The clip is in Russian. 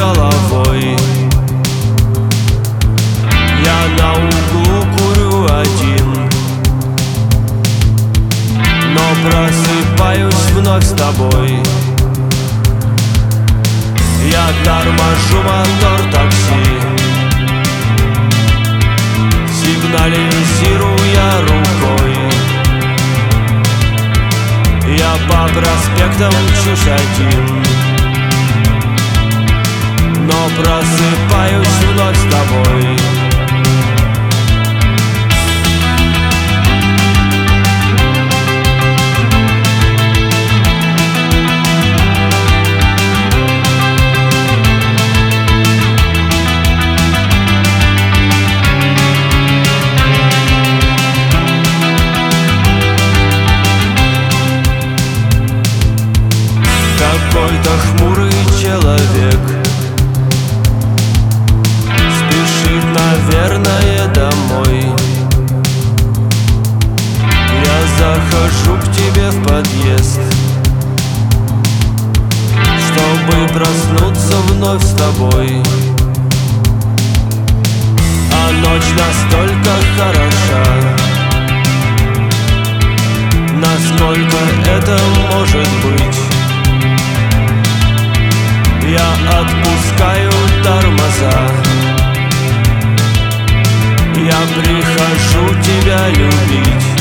головой. Я на углу курю один, но просыпаюсь вновь с тобой. Я торможу мотор такси, сигнализируя рукой. Я по проспектам мчусь один, но просыпаюсь вновь с тобой. Какой-то хмурый человек спешит, наверное, домой. Я захожу к тебе в подъезд, чтобы проснуться вновь с тобой. А ночь настолько хороша, насколько это может быть. Я отпускаю тормоза, я прихожу тебя любить.